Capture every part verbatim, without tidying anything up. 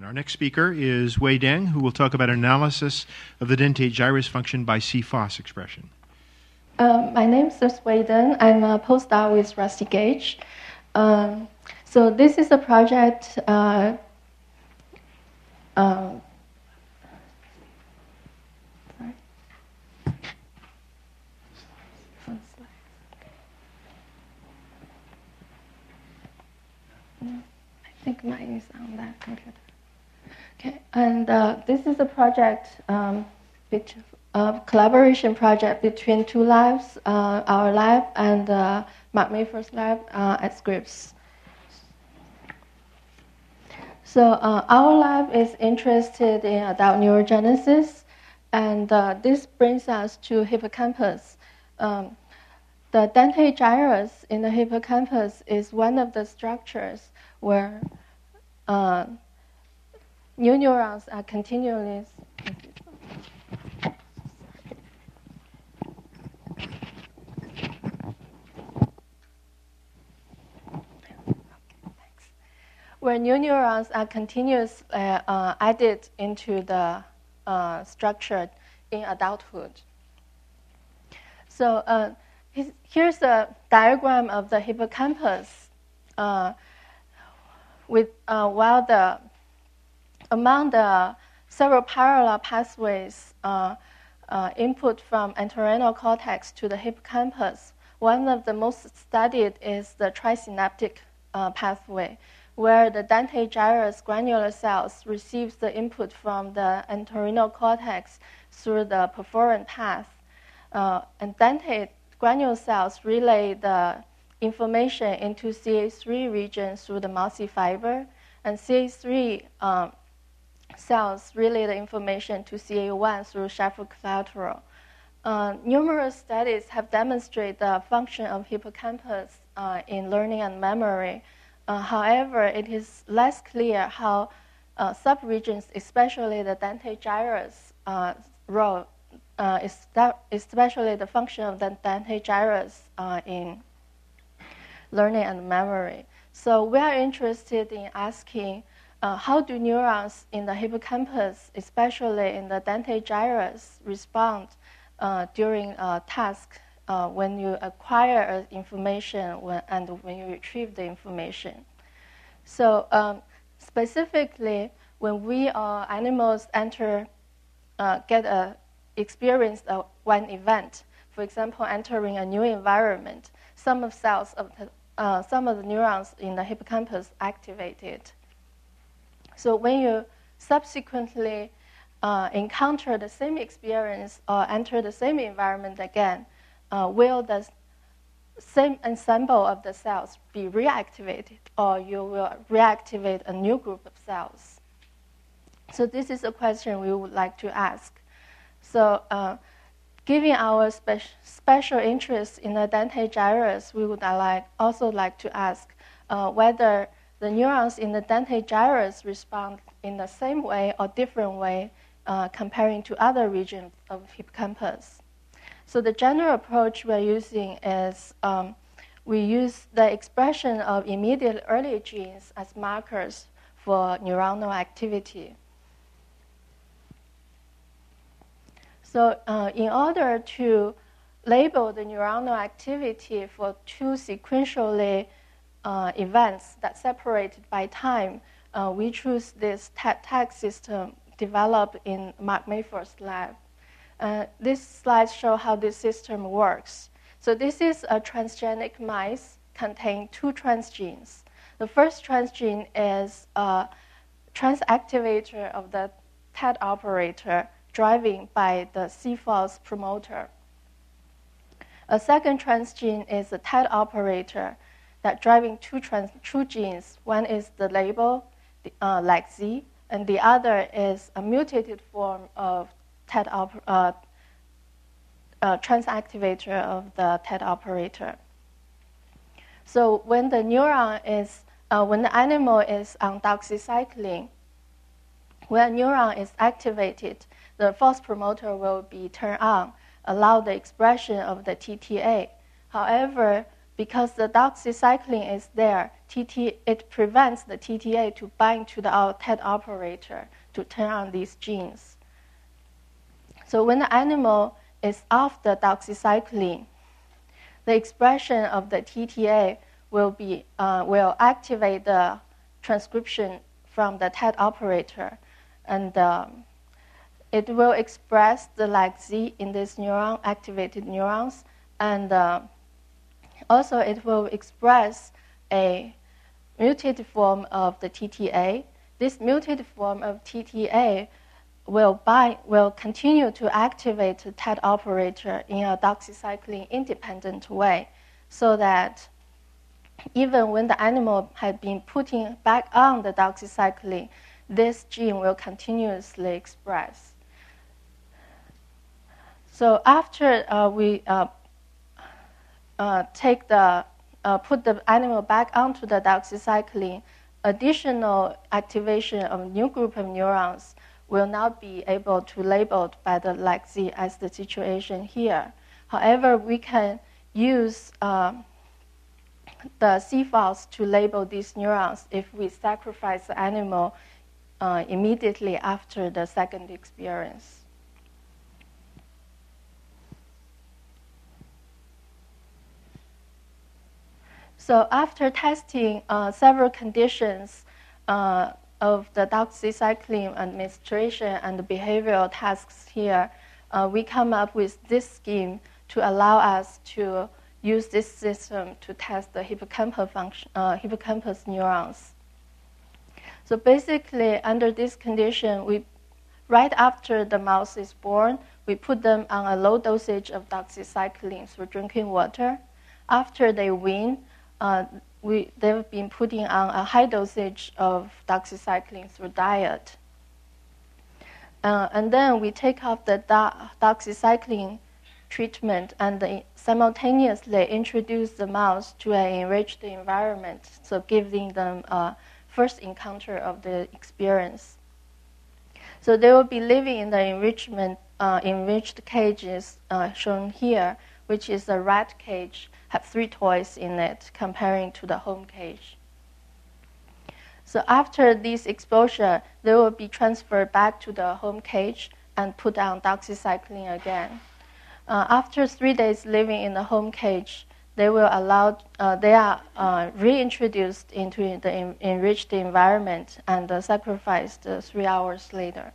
Our next speaker is Wei Deng, who will talk about analysis of the dentate gyrus function by C F O S expression. Um, my name is Wei Deng. I'm a postdoc with Rusty Gage. Um, so this is a project. Uh, uh, sorry. One slide. No, I think mine is on that computer. Okay, and uh, this is a project, um, which, uh, collaboration project between two labs, uh, our lab and uh, Mark Mayford's lab uh, at Scripps. So uh, our lab is interested in adult neurogenesis, and uh, this brings us to hippocampus. Um, the dentate gyrus in the hippocampus is one of the structures where uh, new neurons are continually. Where new neurons are continuously uh, uh, added into the uh, structure in adulthood. So uh, here's a diagram of the hippocampus. Uh, with uh, while the among the several parallel pathways uh, uh, input from entorhinal cortex to the hippocampus, one of the most studied is the trisynaptic uh, pathway, where the dentate gyrus granular cells receives the input from the entorhinal cortex through the perforant path. Uh, and dentate granule cells relay the information into C A three region through the mossy fiber, and C A three um, cells relay the information to C A one through Schaffer collateral. Uh, numerous studies have demonstrated the function of hippocampus uh, in learning and memory. Uh, however, it is less clear how uh, subregions, especially the dentate gyrus uh, role, uh, is that, especially the function of the dentate gyrus uh, in learning and memory. So we are interested in asking uh, how do neurons in the hippocampus, especially in the dentate gyrus, respond uh, during a task Uh, when you acquire information when, and when you retrieve the information. So um, specifically, when we or animals enter, uh, get a experience of one event, for example, entering a new environment, some of cells of the, uh, some of the neurons in the hippocampus activated. So when you subsequently uh, encounter the same experience or enter the same environment again, Uh, will the same ensemble of the cells be reactivated, or you will reactivate a new group of cells? So this is a question we would like to ask. So uh, given our spe- special interest in the dentate gyrus, we would like, also like to ask uh, whether the neurons in the dentate gyrus respond in the same way or different way uh, comparing to other regions of hippocampus. So the general approach we're using is um, we use the expression of immediate early genes as markers for neuronal activity. So uh, in order to label the neuronal activity for two sequentially uh, events that separated by time, uh, we choose this tag system developed in Mark Mayford's lab. Uh, these slides show how this system works. So this is a transgenic mice containing two transgenes. The first transgene is a transactivator of the T E D operator driving by the C F O S promoter. A second transgene is a T E D operator that driving two trans two genes. One is the label, uh, like Z, and the other is a mutated form of T E D op- uh, uh, transactivator of the T E D operator. So when the neuron is, uh, when the animal is on doxycycline, when a neuron is activated, the false promoter will be turned on, allow the expression of the T T A. However, because the doxycycline is there, T T, it prevents the T T A to bind to the T E T operator to turn on these genes. So when the animal is off the doxycycline, the expression of the T T A will, be, uh, will activate the transcription from the T E T operator, and um, it will express the like Z in these neuron, activated neurons, and uh, also it will express a mutated form of the T T A. This mutated form of T T A will, bind, will continue to activate the T E T operator in a doxycycline-independent way, so that even when the animal had been putting back on the doxycycline, this gene will continuously express. So after uh, we uh, uh, take the, uh, put the animal back onto the doxycycline, additional activation of new group of neurons will not be able to label by the like Z as the situation here. However, we can use uh, the C F A S to label these neurons if we sacrifice the animal uh, immediately after the second experience. So after testing uh, several conditions uh, of the doxycycline administration and the behavioral tasks here, uh, we come up with this scheme to allow us to use this system to test the hippocampus, function, uh, hippocampus neurons. So basically, under this condition, we, right after the mouse is born, we put them on a low dosage of doxycycline through drinking water. After they wean, uh, we, they've been putting on a high dosage of doxycycline through diet. Uh, and then we take off the do- doxycycline treatment and simultaneously introduce the mouse to an enriched environment, so giving them a first encounter of the experience. So they will be living in the enrichment, uh, enriched cages uh, shown here, which is a rat cage, have three toys in it, comparing to the home cage. So after this exposure, they will be transferred back to the home cage and put on doxycycline again. Uh, after three days living in the home cage, they will allow, uh, they are uh, reintroduced into the en- enriched environment and uh, sacrificed uh, three hours later.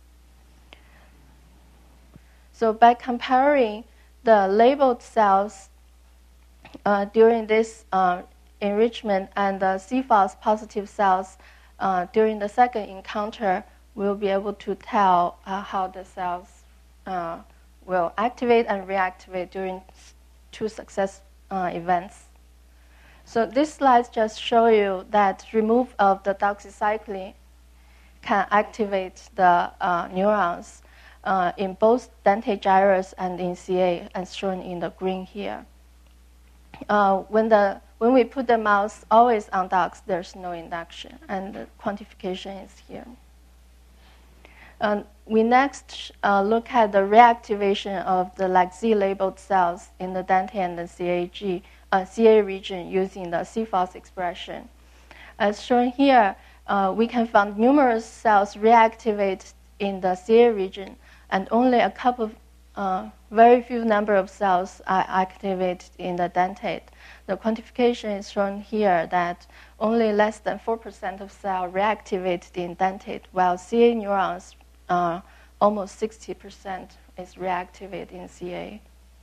So by comparing the labeled cells uh, during this uh, enrichment and the C F A S positive cells uh, during the second encounter, we'll be able to tell uh, how the cells uh, will activate and reactivate during two success uh, events. So these slides just show you that remove of the doxycycline can activate the uh, neurons uh, in both dentate gyrus and in C A, as shown in the green here. Uh, when the when we put the mouse always on dox, there's no induction, and the quantification is here. Um, we next uh, look at the reactivation of the like Z-labeled cells in the dentate and the C A G, uh, C A region using the C F A S expression. As shown here, uh, we can find numerous cells reactivate in the C A region, and only a couple of uh, very few number of cells are activated in the dentate. The quantification is shown here that only less than four percent of cells reactivated in dentate, while C A neurons Uh, almost sixty percent is reactivated in C A.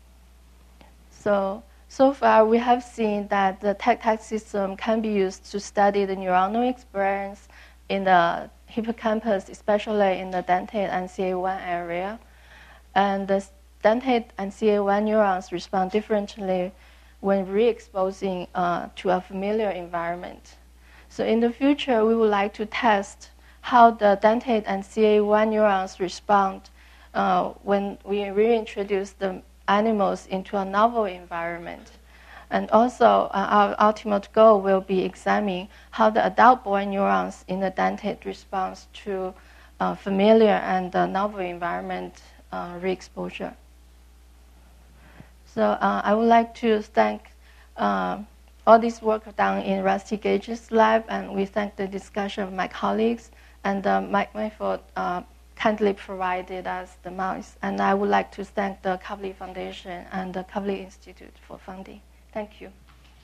So, so far we have seen that the TAC-TAC system can be used to study the neuronal experience in the hippocampus, especially in the dentate and C A one area. And the dentate and C A one neurons respond differently when re-exposing uh, to a familiar environment. So in the future, we would like to test how the dentate and C A one neurons respond uh, when we reintroduce the animals into a novel environment. And also, uh, our ultimate goal will be examining how the adult-born neurons in the dentate respond to uh, familiar and uh, novel environment uh, re-exposure. So uh, I would like to thank uh, all this work done in Rusty Gage's lab, and we thank the discussion of my colleagues, and uh, Mike Mayfield uh, kindly provided us the mouse. And I would like to thank the Kavli Foundation and the Kavli Institute for funding. Thank you.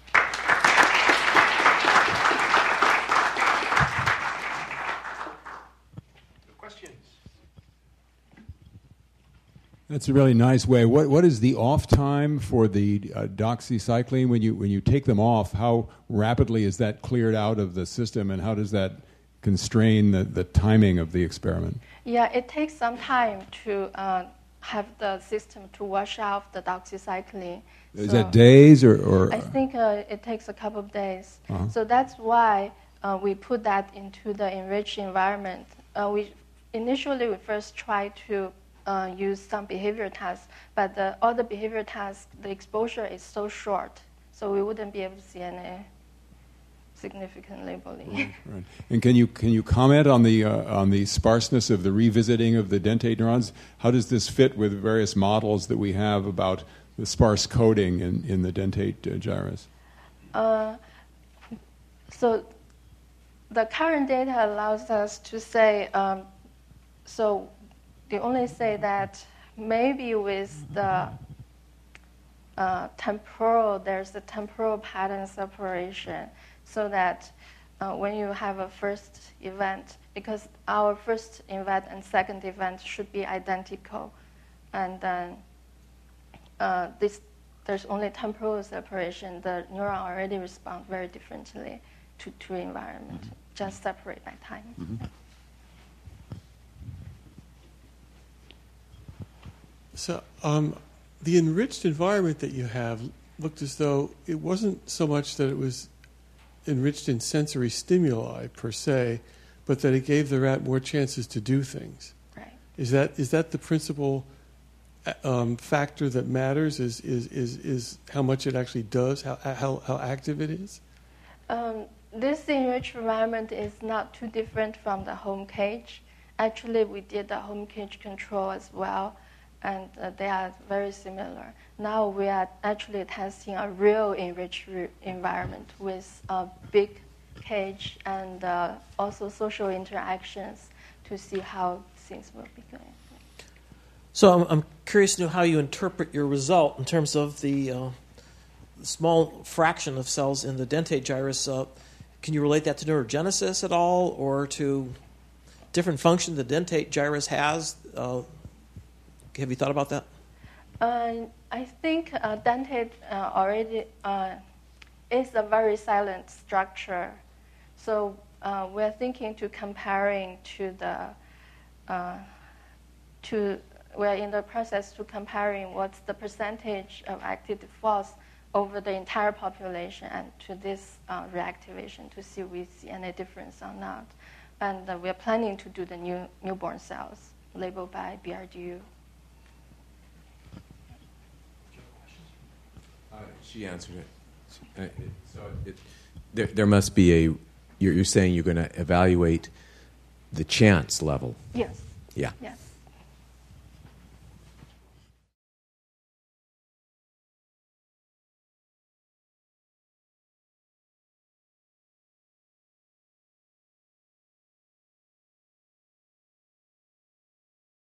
Questions? That's a really nice way. What what is the off time for the uh, doxycycline when you when you take them off? How rapidly is that cleared out of the system, and how does that constrain the, the timing of the experiment? Yeah, it takes some time to uh, have the system to wash off the doxycycline. Is so that days or? or I think uh, it takes a couple of days. Uh-huh. So that's why uh, we put that into the enriched environment. Uh, we initially we first tried to uh, use some behavior tests, but the, all the behavior tests, the exposure is so short, so we wouldn't be able to see any significant labeling. Right, right. And can you can you comment on the uh, on the sparseness of the revisiting of the dentate neurons? How does this fit with various models that we have about the sparse coding in, in the dentate uh, gyrus? Uh, so the current data allows us to say, um, so they only say that maybe with the uh, temporal, there's a temporal pattern separation, so that uh, when you have a first event, because our first event and second event should be identical, and then uh, this there's only temporal separation. The neuron already respond very differently to to environment, mm-hmm. just separate by time. Mm-hmm. So um, the enriched environment that you have looked as though it wasn't so much that it was enriched in sensory stimuli per se, but that it gave the rat more chances to do things. Right. Is that is that the principal um, factor that matters? Is, is is is how much it actually does, how how how active it is? Um, this enriched environment is not too different from the home cage. Actually, we did the home cage control as well, and uh, they are very similar. Now we are actually testing a real enriched re- environment with a big cage and uh, also social interactions to see how things will be going. So I'm, I'm curious to know how you interpret your result in terms of the uh, small fraction of cells in the dentate gyrus. Uh, can you relate that to neurogenesis at all, or to different function the dentate gyrus has? Uh, have you thought about that? Uh, I think uh, dentate uh, already uh, is a very silent structure. So uh, we're thinking to comparing to the, uh, to, we're in the process to comparing what's the percentage of active defaults over the entire population and to this uh, reactivation to see if we see any difference or not. And uh, we're planning to do the new newborn cells labeled by B R D U. Uh, she answered it. Uh, it so it, there, there must be a. You're, you're saying you're going to evaluate the chance level. Yes. Yeah. Yes.